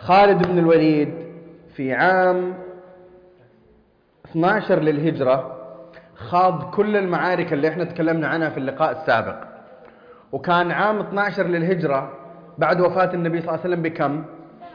خالد بن الوليد في عام 12 للهجرة خاض كل المعارك اللي احنا تكلمنا عنها في اللقاء السابق، وكان عام 12 للهجرة بعد وفاة النبي صلى الله عليه وسلم بكم؟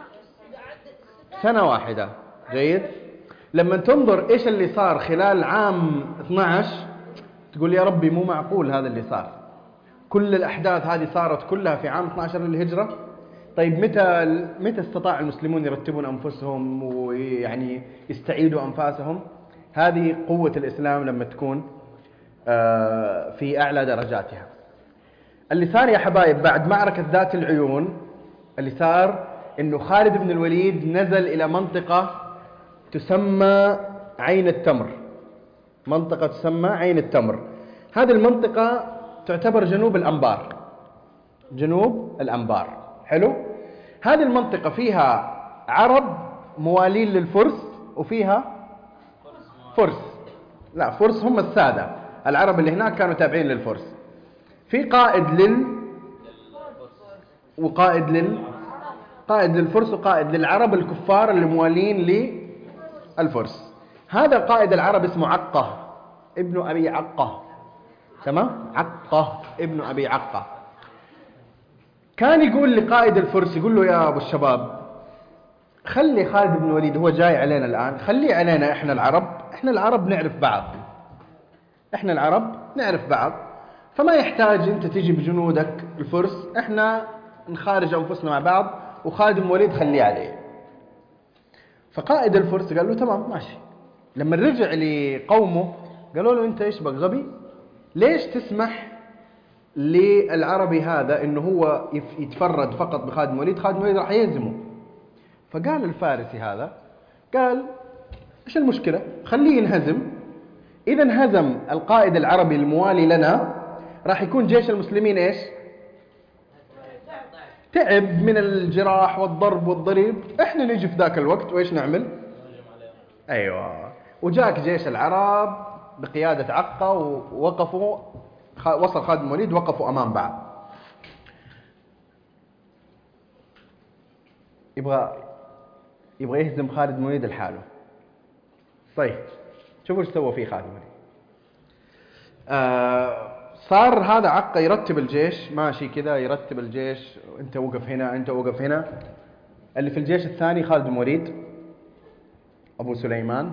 سنة واحدة. جيد. لما تنظر ايش اللي صار خلال عام 12 تقول يا ربي مو معقول هذا اللي صار، كل الأحداث هذه صارت كلها في عام 12 للهجرة. طيب متى استطاع المسلمون يرتبون أنفسهم ويعني يستعيدوا أنفاسهم؟ هذه قوة الإسلام لما تكون في أعلى درجاتها. اللي صار يا حبايب بعد معركة ذات العيون، اللي صار إنه خالد بن الوليد نزل إلى منطقة تسمى عين التمر. منطقة تسمى عين التمر. هذه المنطقة تعتبر جنوب الأنبار. جنوب الأنبار. حلو. هذه المنطقة فيها عرب موالين للفرس وفيها فرس. لا، فرس هم السادة، العرب اللي هناك كانوا تابعين للفرس. في قائد قائد للفرس وقائد للعرب الكفار اللي موالين للفرس. هذا قائد العرب اسمه عقة ابن أبي عقة. تمام؟ عقة ابن أبي عقة. كان يقول لقائد الفرس، يقول له يا أبو الشباب خلي خالد بن الوليد هو جاي علينا الآن، خليه علينا إحنا العرب نعرف بعض. إحنا العرب نعرف بعض، فما يحتاج أنت تيجي بجنودك الفرس، إحنا نخارج أنفسنا مع بعض وخالد بن الوليد خليه عليه. فقائد الفرس قال له تمام ماشي. لما رجع لقومه قالوا له أنت إيش بك غبي؟ ليش تسمح للعربي هذا إنه هو يتفرد فقط بخالد بن الوليد؟ خالد بن الوليد راح يهزمه. فقال الفارسي هذا، قال إيش المشكلة؟ خليه ينهزم. إذا انهزم القائد العربي الموالي لنا راح يكون جيش المسلمين إيش؟ تعب من الجراح والضرب والضريب. إحنا نيجي في ذاك الوقت وإيش نعمل؟ أيوة. وجاك جيش العرب بقيادة عقة ووقفوا، وصل خالد بن الوليد وقفوا أمام بعض. يبغى يهزم خالد بن الوليد لحاله. طيب شوفوا ايش سوى فيه خالد بن الوليد. صار هذا عقة يرتب الجيش، ماشي كذا يرتب الجيش، انت وقف هنا، انت وقف هنا. اللي في الجيش الثاني خالد بن الوليد ابو سليمان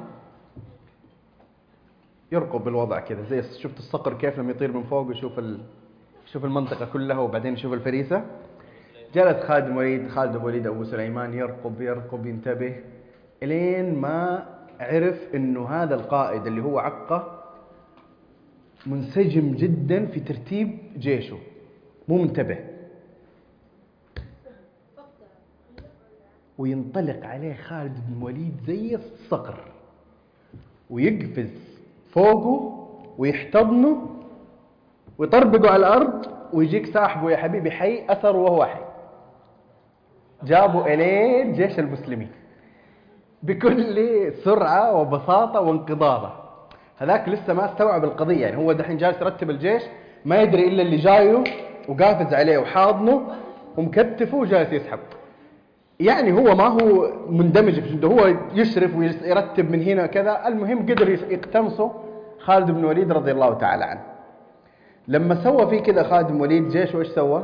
يرقب الوضع كذا، زي شفت الصقر كيف لما يطير من فوق ويشوف شوف المنطقة كلها وبعدين يشوف الفريسة. جلس خالد بن الوليد ابو سليمان يرقب ينتبه الين ما عرف انه هذا القائد اللي هو عقة منسجم جدا في ترتيب جيشه، مو منتبه. وينطلق عليه خالد بن الوليد زي الصقر ويقفز فوقه ويحتضنه ويطربقه على الأرض، ويجيك ساحبه يا حبيبي حي أثر وهو حي. جابوا إليه جيش المسلمين بكل سرعة وبساطة وانقضاضة. هذاك لسه ما استوعب القضية، يعني هو دحين جالس يرتب الجيش، ما يدري إلا اللي جايه وقافز عليه وحاضنه ومكتفه وجالس يسحب. يعني هو ما هو مندمج في جنده، هو يشرف ويرتب من هنا كذا. المهم قدر يقتنصه خالد بن الوليد رضي الله تعالى عنه. لما سوى فيه كذا خالد بن الوليد جيشه ايش سوى؟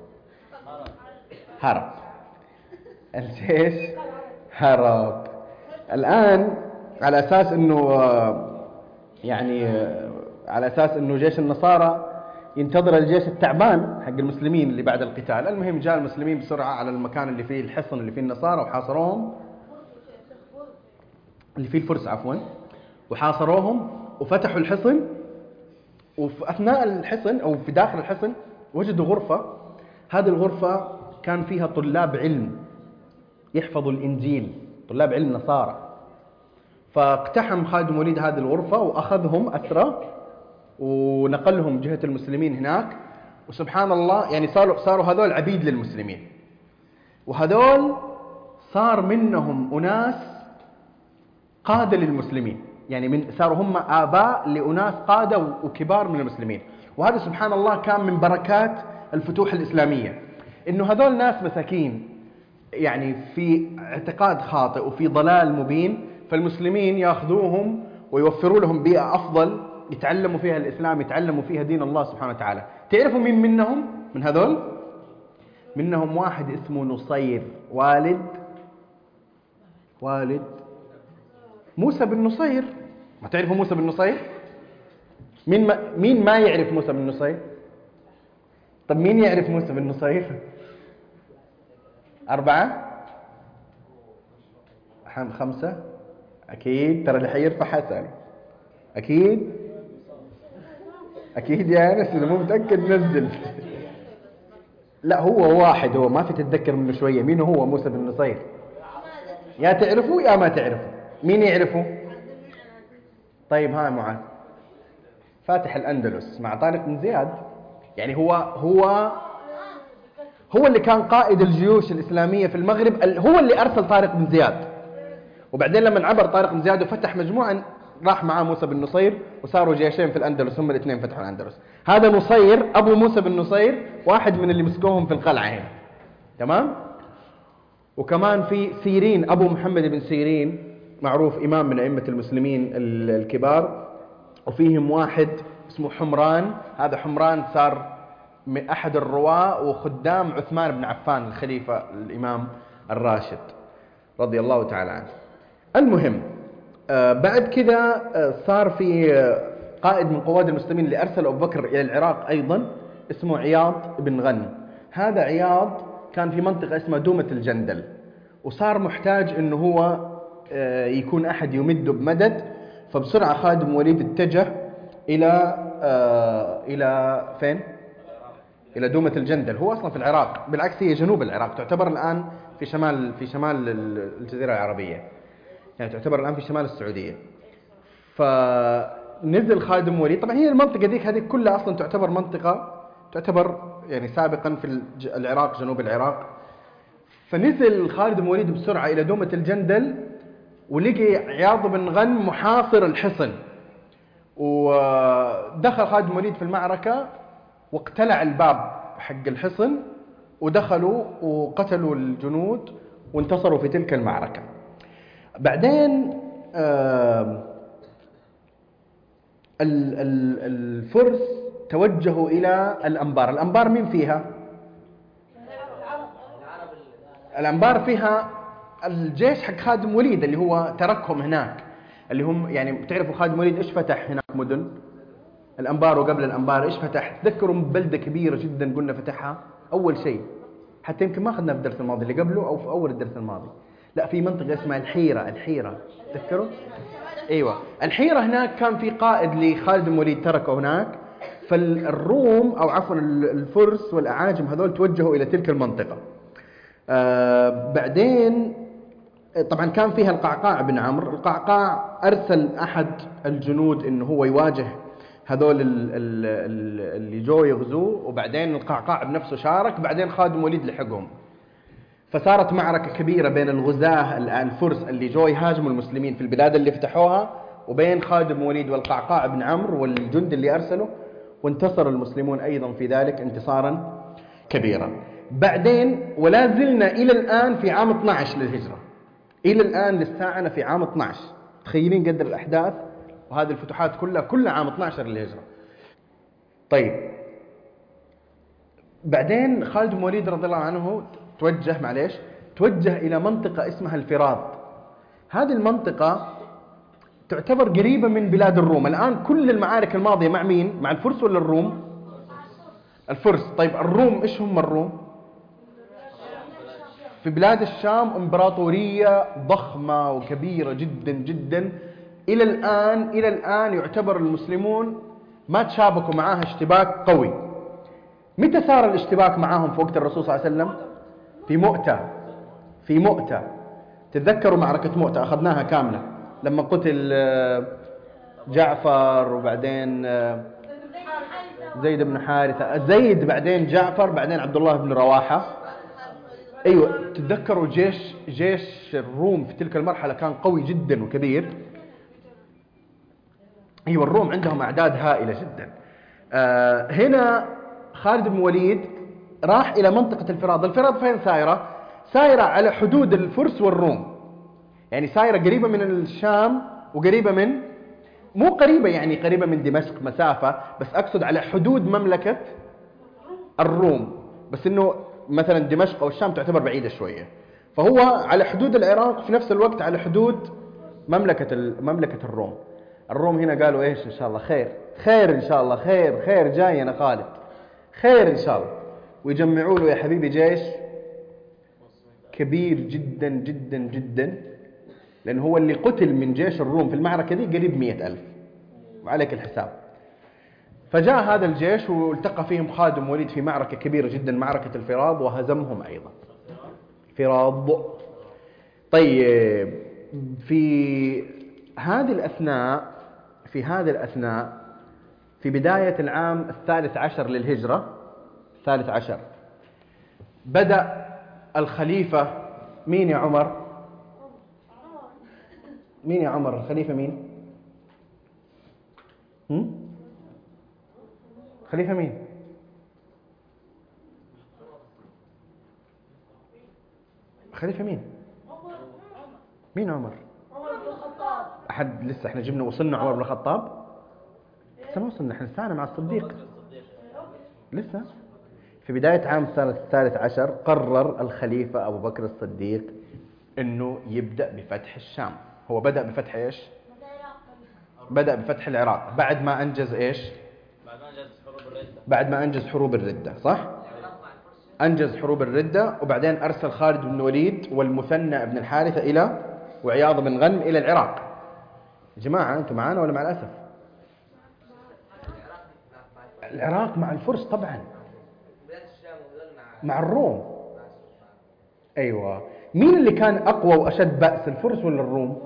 هرب. الجيش هرب. الآن على أساس أنه على أساس أنه جيش النصارى ينتظر الجيش التعبان حق المسلمين اللي بعد القتال. المهم جاء المسلمين بسرعة على المكان اللي فيه الحصن اللي فيه النصارى وحاصروهم، اللي فيه الفرس عفوا، وحاصروهم وفتحوا الحصن. وفي أثناء الحصن أو في داخل الحصن وجدوا غرفة. هذه الغرفة كان فيها طلاب علم يحفظوا الإنجيل، طلاب علم نصارى. فاقتحم خالد بن الوليد هذه الغرفة وأخذهم أسرى ونقلهم جهة المسلمين هناك. وسبحان الله يعني صاروا هذول عبيد للمسلمين، وهذول صار منهم أناس قادة للمسلمين، يعني صاروا هم آباء لأناس قادة وكبار من المسلمين. وهذا سبحان الله كان من بركات الفتوح الإسلامية، إنه هذول ناس مساكين يعني في اعتقاد خاطئ وفي ضلال مبين، فالمسلمين ياخذوهم ويوفروا لهم بيئة أفضل يتعلموا فيها الإسلام، يتعلموا فيها دين الله سبحانه وتعالى. تعرفوا مين منهم من هذول؟ منهم واحد اسمه نصير، والد موسى بن نصير. ما تعرفوا موسى بن نصير؟ مين ما يعرف موسى بن نصير؟ طب مين يعرف موسى بن نصير؟ 4 5 أكيد. ترى اللي حيرفع حسن أكيد يا أنس، إذا مو متأكد نزل. لا هو واحد، هو ما في تتذكر منه شوية. مين هو موسى بن نصير؟ يا تعرفوا يا ما تعرفوا. مين يعرفه؟ طيب ها معاذ. فاتح الأندلس مع طارق بن زياد. يعني هو اللي كان قائد الجيوش الإسلامية في المغرب، هو اللي أرسل طارق بن زياد. وبعدين لما عبر طارق بن زياد وفتح مجموعة، راح معاه موسى بن نصير وصاروا جيشين في الأندلس، هم الاثنين فتحوا الأندلس. هذا نصير أبو موسى بن نصير، واحد من اللي مسكوهم في القلعة هنا. تمام. وكمان في سيرين، أبو محمد بن سيرين، معروف إمام من أئمة المسلمين الكبار. وفيهم واحد اسمه حمران. هذا حمران صار من أحد الرواة وخدام عثمان بن عفان الخليفة الإمام الراشد رضي الله تعالى عنه. المهم بعد كذا صار في قائد من قواد المسلمين اللي أرسل أبو بكر إلى العراق أيضا، اسمه عياض بن غنم. هذا عياض كان في منطقة اسمها دومة الجندل، وصار محتاج إنه هو يكون أحد يمده بمدد. فبسرعة خالد بن وليد اتجه إلى فين؟ إلى دومة الجندل. هو أصلا في العراق، بالعكس هي جنوب العراق، تعتبر الآن في شمال الجزيرة العربية، يعني تعتبر الآن في شمال السعودية. فنزل خالد بن وليد. طبعا هي المنطقة هذيك كلها أصلا تعتبر يعني سابقا في العراق، جنوب العراق. فنزل خالد بن وليد بسرعة إلى دومة الجندل، ولقي عياض بن غنم محاصر الحصن. ودخل خالد بن وليد في المعركة واقتلع الباب حق الحصن، ودخلوا وقتلوا الجنود وانتصروا في تلك المعركة. بعدين الفرس توجهوا إلى الأنبار. الأنبار مين فيها؟ الأنبار فيها الجيش حق خالد بن وليد اللي هو تركهم هناك، اللي هم يعني بتعرفوا خالد بن وليد إيش فتح هناك مدن؟ الأنبار، وقبل الأنبار إيش فتح؟ تذكروا بلدة كبيرة جدا قلنا فتحها أول شيء، حتى يمكن ما أخذنا في الدرس الماضي اللي قبله أو في أول الدرس الماضي. لا، في منطقة اسمها الحيرة. تذكروا؟ أيوة، الحيرة هناك كان في قائد لخالد بن وليد تركه هناك. فالروم أو عفوا الفرس والأعاجم هذول توجهوا إلى تلك المنطقة. بعدين طبعا كان فيها القعقاع بن عمرو. القعقاع أرسل أحد الجنود إنه هو يواجه هذول اللي جو يغزوه، وبعدين القعقاع بنفسه شارك. بعدين خالد بن وليد لحقهم، فصارت معركة كبيرة بين الغزاة الفرس اللي جو يهاجموا المسلمين في البلاد اللي فتحوها، وبين خالد بن وليد والقعقاع بن عمرو والجند اللي أرسله، وانتصر المسلمون أيضا في ذلك انتصارا كبيرا. بعدين ولا زلنا إلى الآن في عام 12 للهجرة، إلى الآن للساعة أنا في عام 12. تخيلين قدر الأحداث وهذه الفتوحات كلها عام 12 للهجرة. طيب بعدين خالد بن وليد رضي الله عنه توجه إلى منطقة اسمها الفرات. هذه المنطقة تعتبر قريبة من بلاد الروم. الآن كل المعارك الماضية مع مين؟ مع الفرس ولا الروم؟ الفرس. طيب الروم إيش هم الروم؟ في بلاد الشام إمبراطورية ضخمة وكبيرة جدا جدا. إلى الآن يعتبر المسلمون ما تشابكوا معها اشتباك قوي. متى صار الاشتباك معهم؟ في وقت الرسول صلى الله عليه وسلم في مؤتة. تتذكروا معركة مؤتة؟ أخذناها كاملة لما قتل جعفر، وبعدين زيد بن حارثة، زيد بعدين جعفر بعدين عبد الله بن رواحة. أيوة، تتذكروا جيش الروم في تلك المرحلة كان قوي جدا وكبير. أيوة، الروم عندهم أعداد هائلة جدا. هنا خالد بن وليد راح إلى منطقة الفرات. الفرات فين سايرة؟ سايرة على حدود الفرس والروم، يعني سايرة قريبة من الشام وقريبة من، مو قريبة يعني قريبة من دمشق مسافة، بس أقصد على حدود مملكة الروم، بس إنه مثلا دمشق أو الشام تعتبر بعيدة شوية، فهو على حدود العراق في نفس الوقت على حدود مملكة الروم. الروم هنا قالوا إيش؟ إن شاء الله خير، خير إن شاء الله، خير خير جاي أنا خالد، خير إن شاء الله. ويجمعوا له يا حبيبي جيش كبير جدا جدا جدا، لأنه هو اللي قتل من جيش الروم في المعركة دي قريب 100,000 وعليك الحساب. فجاء هذا الجيش والتقى فيهم خالد بن الوليد في معركة كبيرة جدا، معركة الفراض، وهزمهم أيضا. فراض. طيب في هذه الأثناء في بداية العام 13 للهجرة، 13 بدأ الخليفة مين يا عمر؟ مين يا عمر الخليفة مين؟ خليفة مين؟ خليفة مين؟ مين عمر؟ أحد لسه احنا وصلنا عمر بن الخطاب؟ لسه ما وصلنا، احنا لسانا مع الصديق لسه. في بداية عام 13 قرر الخليفة أبو بكر الصديق أنه يبدأ بفتح الشام. هو بدأ بفتح إيش؟ بدأ بفتح العراق بعد ما أنجز إيش؟ بعد ما أنجز حروب الردة، صح؟ أنجز حروب الردة، وبعدين أرسل خالد بن الوليد والمثنى بن الحارثة إلى وعياض بن غنم إلى العراق. يا جماعة أنتم معانا ولا مع الأسف؟ العراق مع الفرس طبعا، مع الروم. أيوة. مين اللي كان أقوى وأشد بأس، الفرس ولا الروم؟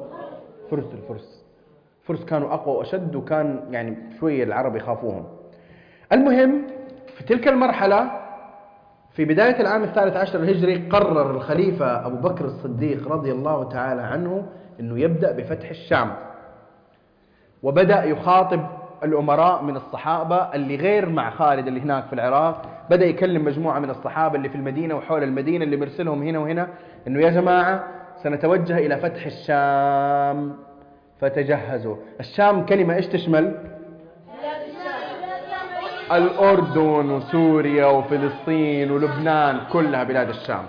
الفرس كانوا أقوى وأشد، وكان يعني شوية العرب يخافوهم. المهم في تلك المرحلة في بداية العام 13 الهجري قرر الخليفة أبو بكر الصديق رضي الله تعالى عنه أنه يبدأ بفتح الشام، وبدأ يخاطب الأمراء من الصحابة اللي غير مع خالد اللي هناك في العراق. بدأ يكلم مجموعة من الصحابة اللي في المدينة وحول المدينة اللي مرسلهم هنا وهنا أنه يا جماعة سنتوجه إلى فتح الشام فتجهزوا. الشام كلمة إيش تشمل؟ الأردن وسوريا وفلسطين ولبنان، كلها بلاد الشام.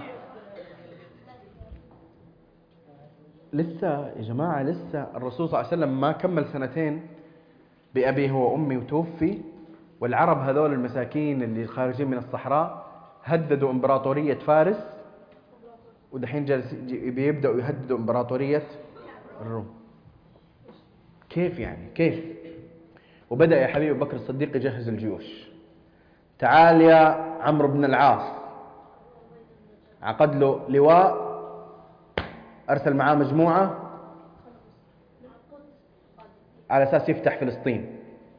لسه يا جماعة، لسه الرسول صلى الله عليه وسلم ما كمل سنتين بأبيه وأمي وتوفي، والعرب هذول المساكين اللي خارجين من الصحراء هددوا إمبراطورية فارس، ودحين بيبدأوا يهددوا إمبراطورية الروم. كيف يعني؟ كيف؟ وبدأ يا حبيبي بكر الصديق يجهز الجيوش. تعال يا عمرو بن العاص، عقد له لواء، أرسل معاه مجموعة على أساس يفتح فلسطين.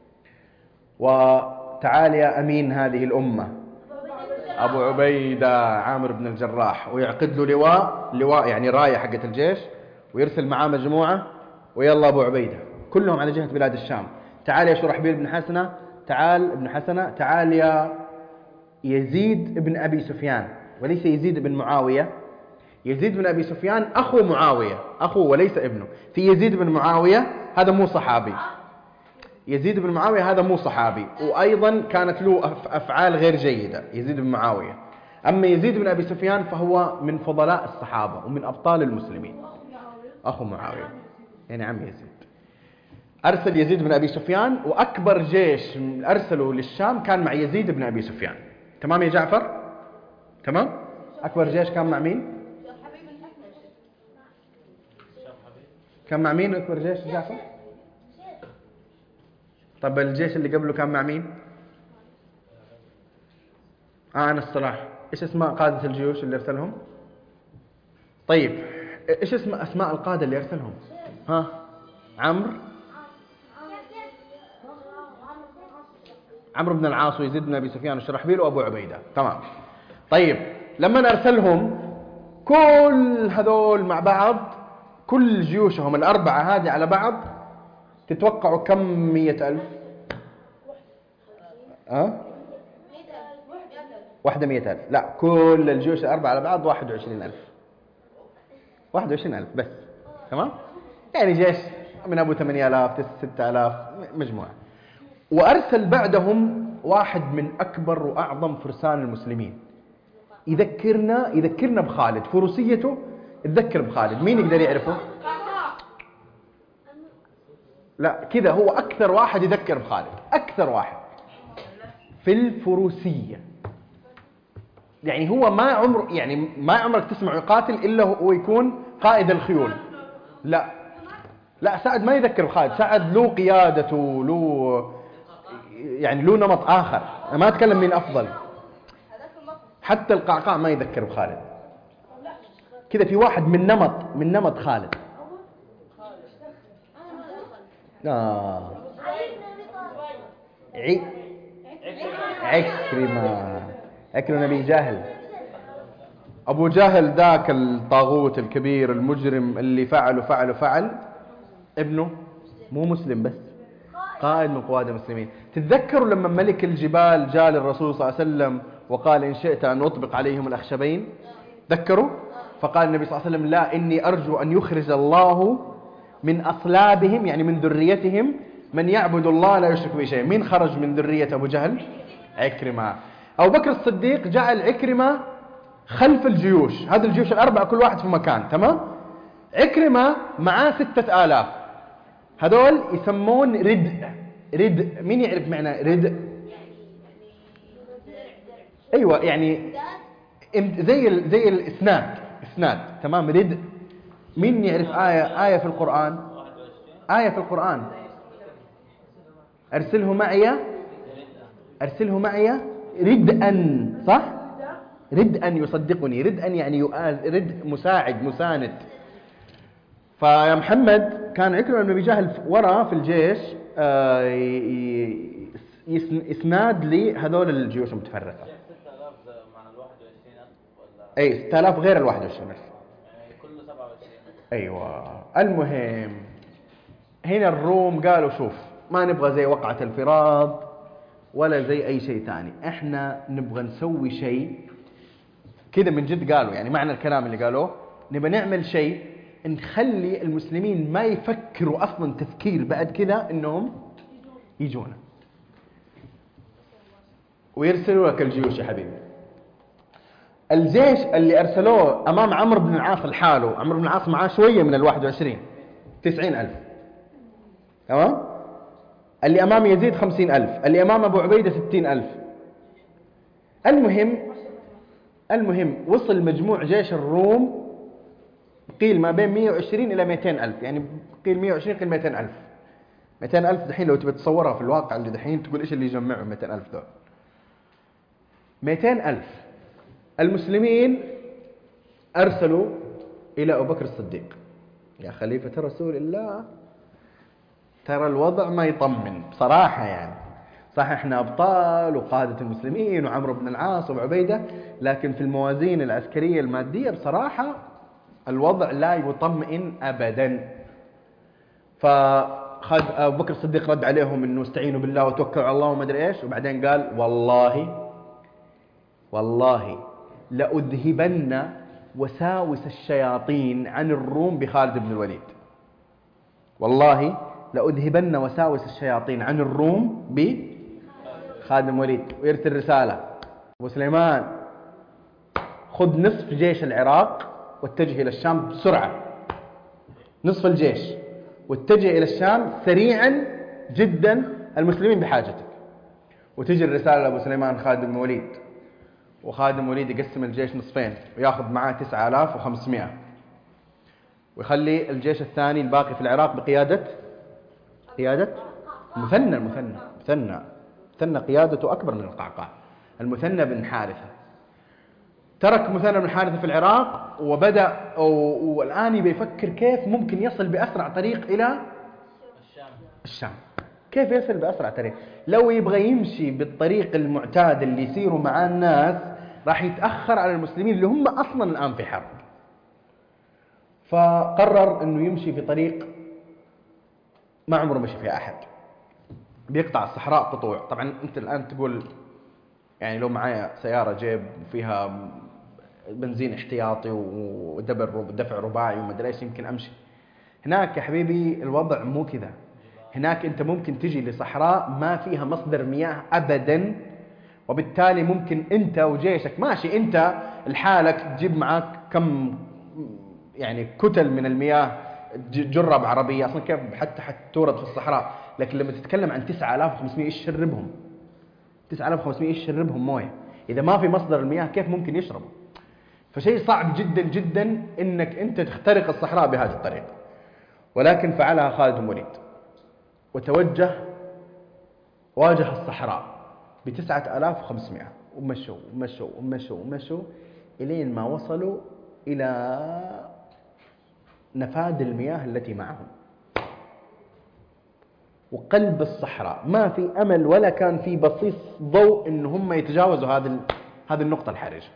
وتعال يا أمين هذه الأمة أبو عبيدة عامر بن الجراح، ويعقد له لواء يعني راية حقة الجيش، ويرسل معاه مجموعة، ويلا أبو عبيدة، كلهم على جهة بلاد الشام. تعال يا شرحبيل بن حسنة، تعال يا يزيد بن أبي سفيان، وليس يزيد بن معاوية. يزيد بن أبي سفيان أخو معاوية، أخوه وليس ابنه. في يزيد بن معاوية هذا مو صحابي، يزيد بن معاوية هذا مو صحابي، وأيضا كانت له أفعال غير جيدة يزيد بن معاوية. أما يزيد بن أبي سفيان فهو من فضلاء الصحابة ومن أبطال المسلمين، أخو معاوية يعني عم يزيد. أرسل يزيد بن أبي سفيان، وأكبر جيش أرسله للشام كان مع يزيد بن أبي سفيان. تمام يا جعفر؟ تمام؟ أكبر جيش كان مع مين؟ كان مع مين أكبر جيش جعفر؟ طب الجيش اللي قبله كان مع مين؟ أنا الصلاح. إيش اسماء قادة الجيوش اللي أرسلهم؟ طيب إيش أسماء القادة اللي أرسلهم؟ ها؟ عمرو بن العاص ويزيد بن أبي سفيان وشرحبيل وأبو عبيدة. تمام. طيب لما أرسلهم كل هذول مع بعض، كل جيوشهم الأربعة هذه على بعض، تتوقعوا كم 100,000؟ واحدة 100,000، لا كل الجيوش الأربعة على بعض 21,000. 21,000 بس، تمام؟ يعني جيش من أبو 8,000 6,000 مجموعة. وأرسل بعدهم واحد من أكبر وأعظم فرسان المسلمين، يذكرنا بخالد، فروسيته تذكر بخالد. مين يقدر يعرفه؟ لا كذا، هو أكثر واحد يذكر بخالد، أكثر واحد في الفروسية. يعني هو ما عمرك تسمع يقاتل إلا هو يكون قائد الخيول. لا سعد ما يذكر بخالد، سعد له قيادته، له نمط آخر. أنا ما أتكلم مين أفضل، حتى القعقاع ما يذكر بخالد. كذا في واحد من نمط خالد. عكرمة بن جهل. أبو جهل ذاك الطاغوت الكبير المجرم اللي فعل ابنه مو مسلم بس قائد من قواد المسلمين. تتذكروا لما ملك الجبال جاء للرسول صلى الله عليه وسلم وقال إن شئت أن أطبق عليهم الأخشبين؟ تذكروا؟ فقال النبي صلى الله عليه وسلم لا، إني أرجو أن يخرج الله من أصلابهم، يعني من ذريتهم، من يعبد الله لا يشرك به شيئا. مين خرج من ذرية أبو جهل؟ عكرمة. أبو بكر الصديق جعل عكرمة خلف الجيوش، هذه الجيوش الأربعة كل واحد في مكان، تمام؟ عكرمة معاه 6,000، هذول يسمون ردء. مين يعرف معنى ردء؟ أيوة، يعني زي الإسناد، تمام؟ ردء. مين يعرف آية في القرآن؟ أرسله معي ردءا، صح؟ ردءا يصدقني، ردءا يعني مساند. فيا محمد كان عكرمة بن أبي جهل ورا في الجيش إسناد لهذول الجيوش المتفرقة. 6,000 مع 21,000 ولا؟ أي 6,000 غير 21,000، يعني كله 27,000. أيوة. المهم هنا الروم قالوا شوف، ما نبغى زي وقعة الفراد ولا زي أي شيء ثاني، إحنا نبغى نسوي شيء كذا من جد. قالوا يعني معنى الكلام اللي قالوه، نبغى نعمل شيء نخلي المسلمين ما يفكروا أصلا تفكير بعد كذا إنهم يجونا ويرسلوا لك الجيوش. يا حبيبي الجيش اللي أرسلوه أمام عمرو بن العاص لحاله، عمرو بن العاص معاه شوية من 21، 90,000، تمام؟ اللي أمام يزيد 50,000، اللي أمام أبو عبيدة 60,000. المهم وصل مجموع جيش الروم قيل ما بين 120 إلى 200,000، يعني قيل 120 قيل 200,000. 200,000 دحين لو تبي تصورها في الواقع اللي دحين تقول إيش اللي يجمعهم 200,000 دول؟ 200,000 المسلمين أرسلوا إلى أبو بكر الصديق، يا خليفة رسول الله ترى الوضع ما يطمن بصراحة. يعني صح إحنا أبطال وقادة المسلمين وعمرو بن العاص وأبو عبيدة، لكن في الموازين العسكرية المادية بصراحة الوضع لا يطمئن أبدا. فخذ أبو بكر الصديق رد عليهم إنه استعينوا بالله وتوكلوا على الله وما أدري إيش، وبعدين قال والله لأذهبن وساوس الشياطين عن الروم بخالد بن الوليد. والله لأذهبن وساوس الشياطين عن الروم بخالد بن الوليد. ويرسل رسالة: أبو سليمان خذ نصف جيش العراق واتجه إلى الشام بسرعة، نصف الجيش واتجه إلى الشام سريعا جدا، المسلمين بحاجتك. وتجي الرسالة لأبو سليمان خالد بن الوليد، وخالد بن الوليد يقسم الجيش نصفين ويأخذ معاه 9,500، ويخلي الجيش الثاني الباقي في العراق بقيادة مثنى قيادته أكبر من القعقاع، المثنى بن حارثة. ترك مثنى بن حارثة في العراق وبدأ والآن بيفكر كيف ممكن يصل بأسرع طريق إلى الشام. كيف يصل بأسرع طريق؟ لو يبغى يمشي بالطريق المعتاد اللي يسيروا مع الناس راح يتأخر على المسلمين اللي هم أصلا الآن في حرب. فقرر أنه يمشي في طريق ما عمره مشي فيها أحد، بيقطع الصحراء قطوع. طبعا أنت الآن تقول يعني لو معايا سيارة جيب فيها بنزين احتياطي ودفع رباعي وما ادري ايش يمكن امشي. هناك يا حبيبي الوضع مو كذا. هناك انت ممكن تجي لصحراء ما فيها مصدر مياه ابدا، وبالتالي ممكن انت وجيشك ماشي، انت لحالك تجيب معاك كم يعني كتل من المياه، جرة بعربية اصلا كيف حتى تورد في الصحراء. لكن لما تتكلم عن 9500 ايش شربهم؟ 9500 ايش شربهم مويه؟ اذا ما في مصدر المياه كيف ممكن يشربوا؟ فشيء صعب جدا جدا انك انت تخترق الصحراء بهذه الطريقة. ولكن فعلها خالد بن الوليد، وتوجه واجه الصحراء ب9500، ومشوا ومشوا ومشوا ومشوا إلين ما وصلوا إلى نفاذ المياه التي معهم، وقلب الصحراء ما في أمل ولا كان في بصيص ضوء إن هم يتجاوزوا هذه النقطة الحرجة.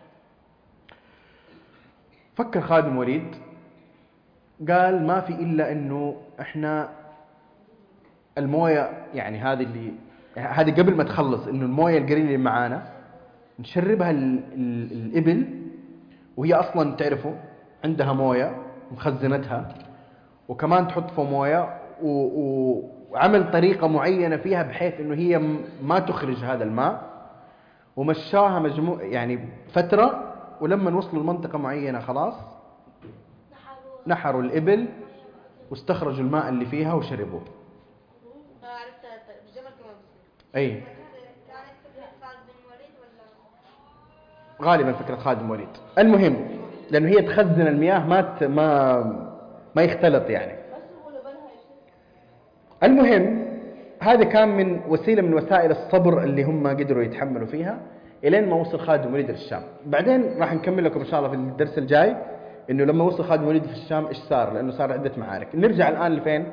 فكر خالد بن الوليد، قال ما في إلا إنه إحنا الموية يعني هذه قبل ما تخلص، إنه الموية القليلة اللي معانا نشربها الإبل، وهي أصلا تعرفوا عندها موية مخزنتها، وكمان تحط فيه موية وعمل طريقة معينة فيها بحيث إنه هي ما تخرج هذا الماء. ومشاها يعني فترة، ولما وصلوا لمنطقة معينة خلاص نحروا الإبل واستخرجوا الماء اللي فيها وشربوه. أي غالبا فكرة خالد بن الوليد. المهم لأنه هي تخزن المياه ما يختلط يعني. المهم هذا كان من وسيلة من وسائل الصبر اللي هم قدروا يتحملوا فيها إلين ما وصل خالد بن الوليد للشام. بعدين راح نكمل لكم إن شاء الله في الدرس الجاي إنه لما وصل خالد بن الوليد في الشام إيش صار، لأنه صار عدة معارك. نرجع الآن لفين؟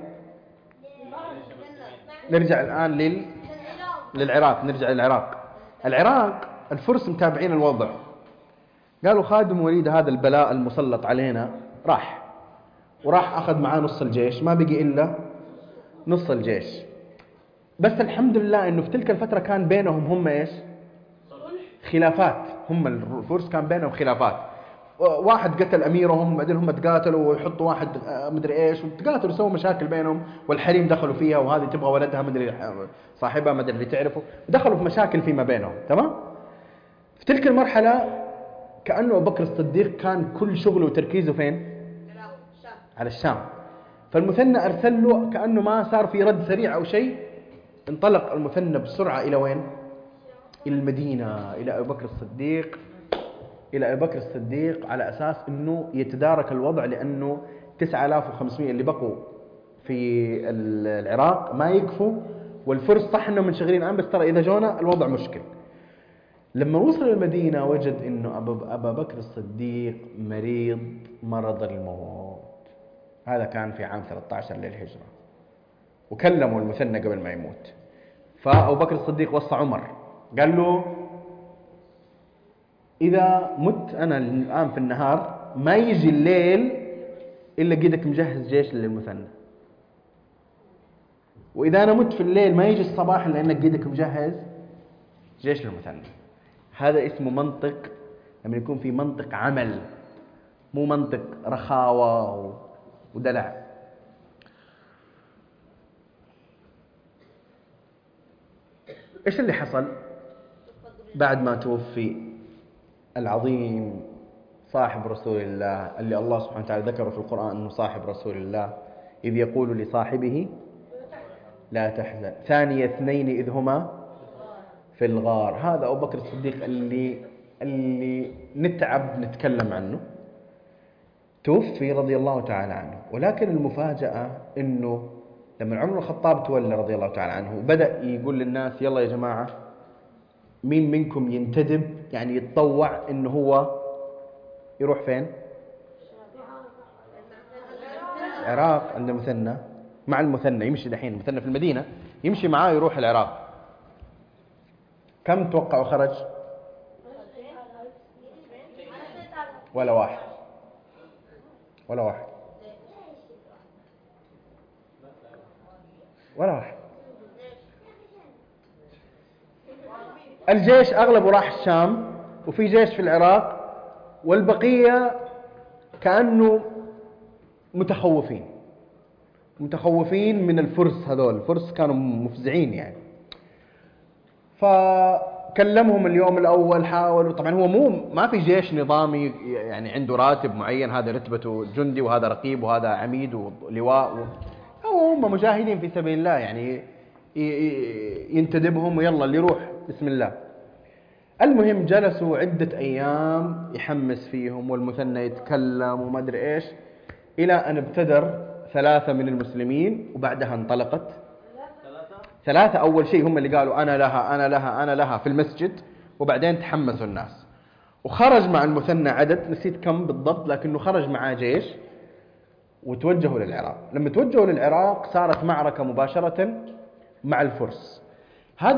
نرجع الآن للعراق. نرجع العراق الفرس متابعين الوضع، قالوا خالد بن الوليد هذا البلاء المسلط علينا وراح أخذ معاه نص الجيش، ما بقي إلا نص الجيش. بس الحمد لله إنه في تلك الفترة كان بينهم هم إيش؟ خلافات. هم الفرس كان بينهم خلافات، واحد قتل أميرهم وبعدين هم تقاتلوا ويحطوا واحد مدري إيش، وتقاتلوا سووا مشاكل بينهم، والحريم دخلوا فيها، وهذه تبغى ولدها مدري صاحبها مدري اللي تعرفه، دخلوا في مشاكل فيما بينهم. تمام. في تلك المرحلة كأنه أبو بكر الصديق كان كل شغله وتركيزه فين؟ على الشام. فالمثنى أرسل له كأنه ما صار في رد سريع أو شيء، انطلق المثنى بسرعة إلى وين؟ إلى المدينة، إلى أبو بكر الصديق على أساس أنه يتدارك الوضع، لأنه 9500 اللي بقوا في العراق ما يكفوا، والفرس صح أنهم منشغلين الآن بس ترى إذا جونا الوضع مشكل. لما وصل المدينة وجد أنه أبا بكر الصديق مريض مرض الموت. هذا كان في عام 13 للهجرة، وكلموا المثنى قبل ما يموت. فأبو بكر الصديق وصى عمر قال له إذا مت أنا الآن في النهار ما يجي الليل إلا قدك مجهز جيش للمثنى، وإذا أنا مت في الليل ما يجي الصباح إلا أنك قدك مجهز جيش للمثنى. هذا اسمه منطق، لما يكون في منطق عمل، مو منطق رخاوة ودلع. إيش اللي حصل بعد ما توفي العظيم صاحب رسول الله، اللي الله سبحانه وتعالى ذكره في القرآن أنه صاحب رسول الله، إذ يقول لصاحبه لا تحزن ثاني اثنين إذ هما في الغار. هذا أبو بكر الصديق اللي نتعب نتكلم عنه، توفي رضي الله تعالى عنه. ولكن المفاجأة أنه لما عمر الخطاب تولى رضي الله تعالى عنه بدأ يقول للناس يلا يا جماعة مين منكم ينتدب يعني يتطوع إنه هو يروح فين؟ العراق عند المثنى، مع المثنى يمشي دحين المثنى في المدينة، يمشي معاه يروح العراق. كم توقعوا خرج؟ ولا واحد. ولا واحد. الجيش أغلبه راح الشام، وفي جيش في العراق، والبقية كأنه متخوفين من الفرس. هذول الفرس كانوا مفزعين يعني. فكلمهم اليوم الأول، حاولوا. طبعا هو ما في جيش نظامي يعني عنده راتب معين، هذا رتبته جندي وهذا رقيب وهذا عميد ولواء هم مجاهدين في سبيل الله يعني، ينتدبهم ويلا اللي يروح بسم الله. المهم جلسوا عدة أيام يحمس فيهم، والمثنى يتكلم وما أدري إيش، إلى أن ابتدر 3 من المسلمين، وبعدها انطلقت 3. أول شيء هم اللي قالوا أنا لها أنا لها أنا لها في المسجد، وبعدين تحمسوا الناس. وخرج مع المثنى عدد نسيت كم بالضبط، لكنه خرج معاه جيش وتوجهوا للعراق. لما توجهوا للعراق صارت معركة مباشرة مع الفرس. هذه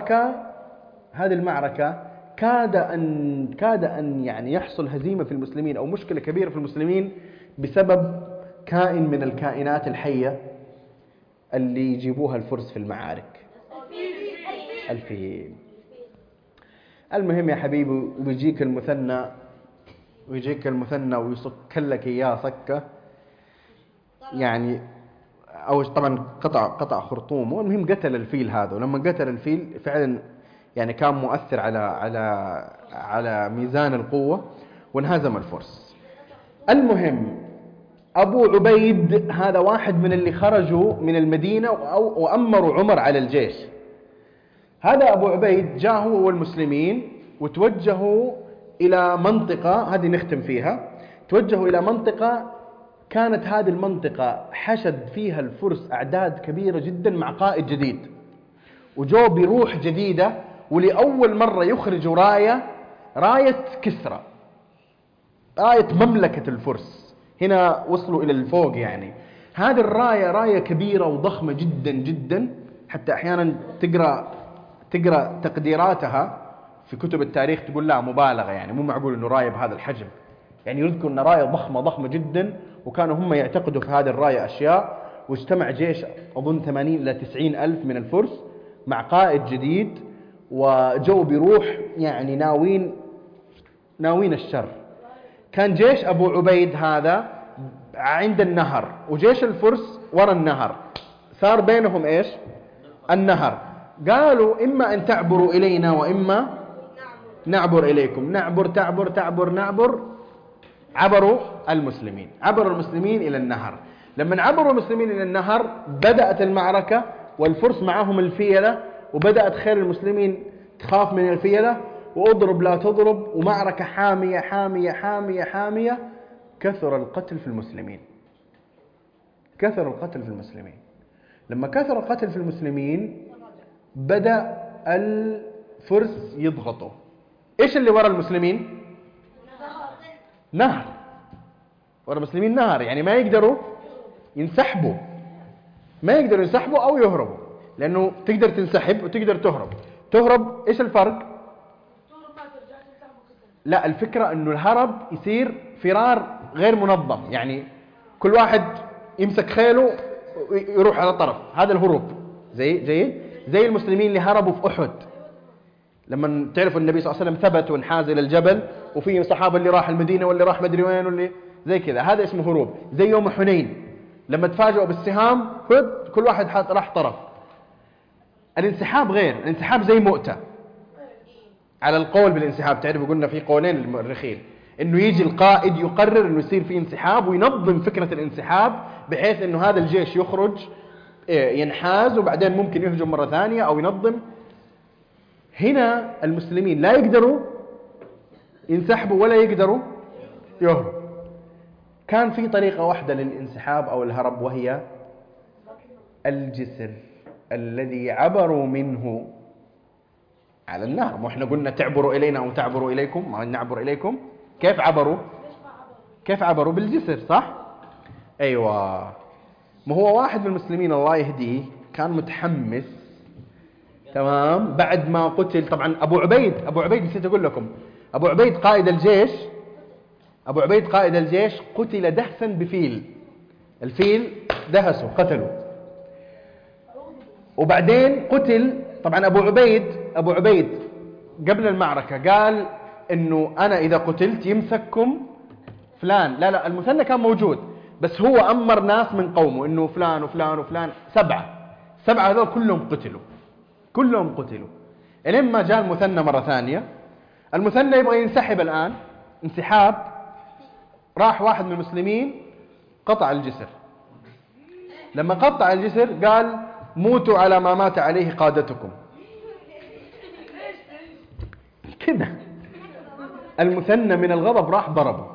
المعركة كاد أن يعني يحصل هزيمة في المسلمين أو مشكلة كبيرة في المسلمين بسبب كائن من الكائنات الحية اللي يجيبوها الفرس في المعارك، الفيل. المهم يا حبيبي، ويجيك المثنى ويصك لك إياه صكة يعني، أو طبعا قطع خرطومه. المهم قتل الفيل هذا، ولما قتل الفيل فعلا يعني كان مؤثر على ميزان القوة، وانهزم الفرس. المهم أبو عبيد هذا واحد من اللي خرجوا من المدينة وأمروا عمر على الجيش. هذا أبو عبيد جاء هو والمسلمين وتوجهوا إلى منطقة، هذه نختم فيها، توجهوا إلى منطقة كانت هذه المنطقة حشد فيها الفرس أعداد كبيرة جدا مع قائد جديد، وجو بروح جديدة، ولأول مرة يخرجوا راية كسرى، راية مملكة الفرس. هنا وصلوا إلى الفوق يعني. هذه الراية راية كبيرة وضخمة جدا جدا، حتى أحيانا تقرأ تقديراتها في كتب التاريخ تقول لا مبالغة، يعني مو معقول إنه راية بهذا الحجم. يعني يذكر أن راية ضخمة جدا، وكانوا هم يعتقدوا في هذه الراية أشياء. واجتمع جيش أظن 80 إلى 90 ألف من الفرس مع قائد جديد، وجو بروح يعني ناوين الشر. كان جيش أبو عبيد هذا عند النهر، وجيش الفرس وراء النهر، صار بينهم إيش؟ النهر. قالوا إما أن تعبروا إلينا وإما نعبر إليكم. نعبر. عبروا المسلمين إلى النهر. لما عبروا المسلمين إلى النهر بدأت المعركة، والفرس معهم الفيلة، وبدأت خيل المسلمين تخاف من الفيلة، وأضرب لا تضرب، ومعركة حامية. كثر القتل في المسلمين. لما كثر القتل في المسلمين بدأ الفرس يضغطوا. إيش اللي وراء المسلمين؟ نهر. وراء المسلمين نهر، يعني ما يقدروا ينسحبوا أو يهربوا، لأنه تقدر تنسحب وتقدر تهرب. إيش الفرق؟ لا، الفكرة أنه الهرب يصير فرار غير منظم، يعني كل واحد يمسك خيله ويروح على طرف. هذا الهروب زي المسلمين اللي هربوا في أحد. لما تعرفوا النبي صلى الله عليه وسلم ثبت وانحاز إلى الجبل، وفي صحابة اللي راح المدينة واللي راح مدري وين واللي زي كذا، هذا اسمه هروب. زي يوم حنين لما تفاجئوا بالسهام، كل واحد راح طرف. الانسحاب غير، الانسحاب زي مؤتة. على القول بالانسحاب، تعرفوا قلنا في قولين للمؤرخين، انه يجي القائد يقرر انه يصير في انسحاب، وينظم فكرة الانسحاب بحيث انه هذا الجيش يخرج ينحاز، وبعدين ممكن يهجم مرة ثانية او ينظم. هنا المسلمين لا يقدروا ينسحبوا ولا يقدروا يهربوا. كان في طريقة واحدة للانسحاب أو الهرب، وهي الجسر الذي عبروا منه على النهر. وإحنا قلنا تعبروا إلينا أو تعبروا إليكم، ما نعبر إليكم. كيف عبروا؟ بالجسر، صح؟ أيوة. ما هو واحد من المسلمين الله يهديه كان متحمس، تمام، بعد ما قتل. طبعا أبو عبيد نسيت أقول لكم، أبو عبيد قائد الجيش قتل دهسا بفيل. الفيل دهسه، قتله. وبعدين قتل. طبعا أبو عبيد قبل المعركة قال إنه أنا إذا قتلت يمسككم فلان. لا المثنى كان موجود، بس هو أمر ناس من قومه إنه فلان وفلان وفلان، 7 هذول كلهم قتلوا. إلين ما جاء المثنى مرة ثانية. المثنى يبغى ينسحب الآن انسحاب. راح واحد من المسلمين قطع الجسر. لما قطع الجسر قال موتوا على ما مات عليه قادتكم. كده المثنى من الغضب راح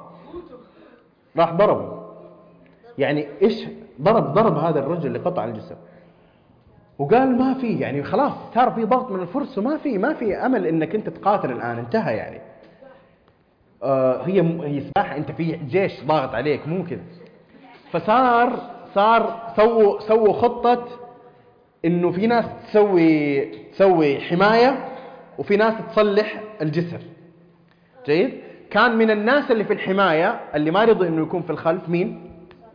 ضربه. يعني ايش ضرب هذا الرجل اللي قطع الجسر، وقال ما في، يعني خلاص صار في ضغط من الفرس وما في امل انك انت تقاتل الان، انتهى يعني. هي سباحه، انت في جيش ضاغط عليك مو كذا. فصار سووا خطه انه في ناس تسوي حمايه وفي ناس تصلح الجسر. جيد. كان من الناس اللي في الحمايه اللي ما رضي انه يكون في الخلف مين؟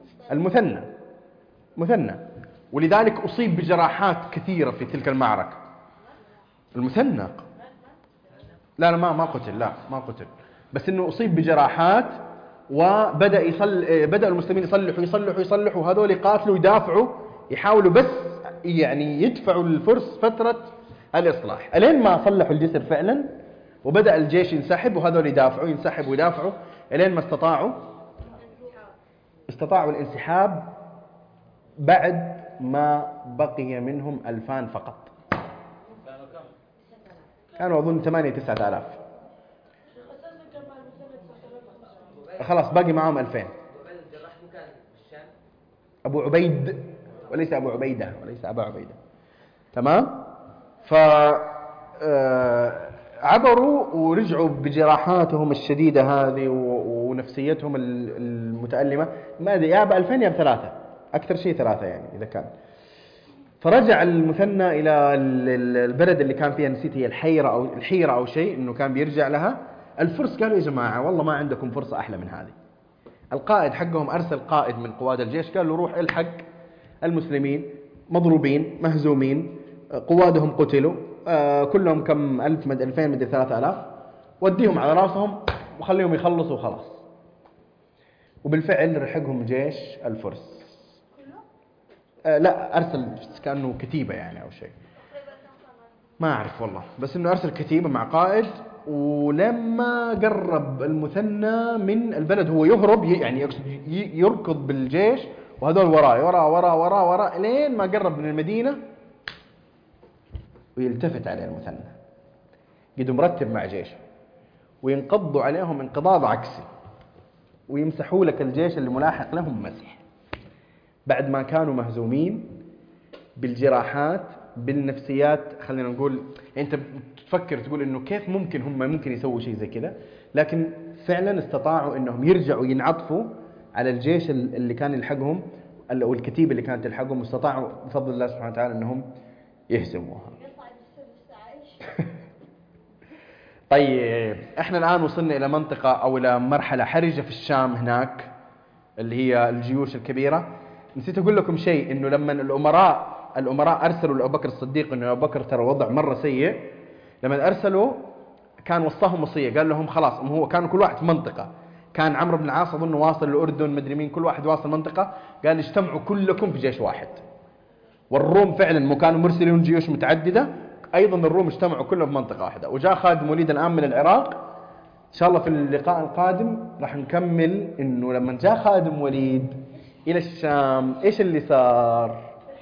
المثنى. ولذلك أصيب بجراحات كثيرة في تلك المعركة. المثنى لا ما قتل، بس إنه أصيب بجراحات. بدأ المسلمين يصلحوا وهذول يقاتلوا يدافعوا، يحاولوا بس يعني يدفعوا الفرس فترة الإصلاح، ألين ما صلحوا الجسر فعلا، وبدأ الجيش ينسحب وهذول ينسحبوا ويدافعوا ألين ما استطاعوا الانسحاب. بعد ما بقي منهم 2000 فقط. كانوا أظن 8-9 آلاف. خلاص باقي معهم 2000. أبو عبيد وليس أبو عبيدة وليس أبا عبيدة. تمام. عبروا ورجعوا بجراحاتهم الشديدة هذه ونفسيتهم المتألمة. ما أدري يا ب2000 يا ب3، أكثر شيء 3 يعني إذا كان. فرجع المثنى إلى البلد اللي كان فيها، نسيت هي الحيرة أو شيء، إنه كان بيرجع لها. الفرس قالوا يا جماعة والله ما عندكم فرصة أحلى من هذه. القائد حقهم أرسل قائد من قواد الجيش قال له روح الحق المسلمين مضروبين مهزومين، قوادهم قتلوا، كلهم كم 1000 2000 مدري 3000، وديهم على راسهم وخليهم يخلصوا خلاص. وبالفعل رحقهم جيش الفرس. لا أرسل كأنه كتيبة يعني أو شيء، ما أعرف والله، بس إنه أرسل كتيبة مع قائد. ولما قرب المثنى من البلد هو يهرب، يعني يركض بالجيش وهذول وراه لين ما قرب من المدينة، ويلتفت عليه المثنى قد مرتب مع جيشه، وينقضوا عليهم انقضاض عكسي، ويمسحوا لك الجيش اللي ملاحق لهم مسح، بعد ما كانوا مهزومين بالجراحات بالنفسيات. خلينا نقول انت تفكر تقول انه كيف ممكن يسووا شيء زي كذا، لكن فعلا استطاعوا انهم يرجعوا ينعطفوا على الجيش اللي كان يلحقهم او الكتيبه اللي كانت تلحقهم، واستطاعوا بفضل الله سبحانه وتعالى انهم يهزموها. طيب احنا الان وصلنا الى منطقه او الى مرحله حرجه في الشام هناك، اللي هي الجيوش الكبيره. نسيت اقول لكم شيء، انه لما الامراء ارسلوا لابو بكر الصديق انه ابو بكر ترى وضع مره سيء، لما ارسلوا كان وصاهم وصيه، قال لهم خلاص، هو كانوا كل واحد في منطقه، كان عمرو بن العاص اظن واصل الاردن مدري مين، كل واحد واصل منطقه، قال اجتمعوا كلكم في جيش واحد. والروم فعلا كانوا مرسلين جيوش متعدده، ايضا الروم اجتمعوا كلهم في منطقه واحده. وجاء خالد وليد الان من العراق، ان شاء الله في اللقاء القادم راح نكمل انه لما جاء خالد وليد الى الشام ايش اللي صار،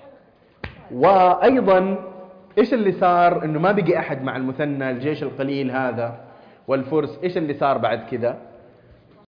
وايضا ايش اللي صار انه ما بقي احد مع المثنى، الجيش القليل هذا والفرس، ايش اللي صار بعد كذا.